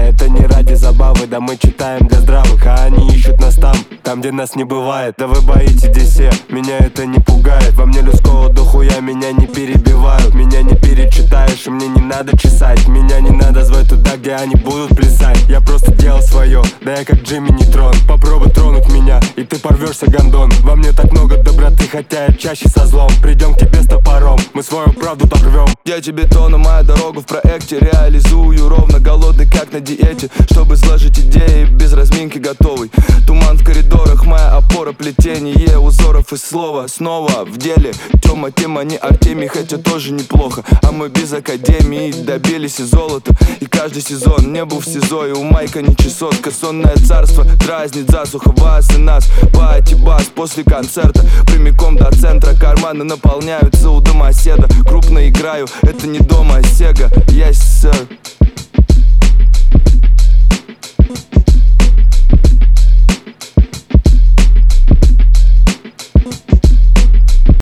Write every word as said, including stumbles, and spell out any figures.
это не ради забавы. Да мы читаем для здравых, а они ищут нас там, там где нас не бывает. Да вы боитесь здесь все, меня это не пугает. Во мне людского дохуя, меня не перебивают. Меня не перечитаешь, и мне не надо чесать. Меня не надо звать туда, где они будут плясать. Я просто делал свое, да я как Джимми Нейтрон. Попробуй тронуть меня, и ты порвешься, гондон. Во мне так много доброты, хотя я чаще со злом. Придем к тебе с топором, мы свою правду так рвем. Я тебе тону, моя дорогу в проекте реализую ровно, голодный как на диете, чтобы сложить идеи без разминки готовый. Туман в коридорах, моя опора, плетение узоров из слова. Снова в деле Тёма, Тема, не Артемий, хотя тоже неплохо. А мы без академии добились и золота. И каждый сезон не был в СИЗО, и у Майка не чесотка. Сонное царство дразнит засуха вас и нас. Пати бас после концерта прямиком до центра. Карманы наполняются у домоседа. Крупно играю, это не дома, а Сега. Yes, sir.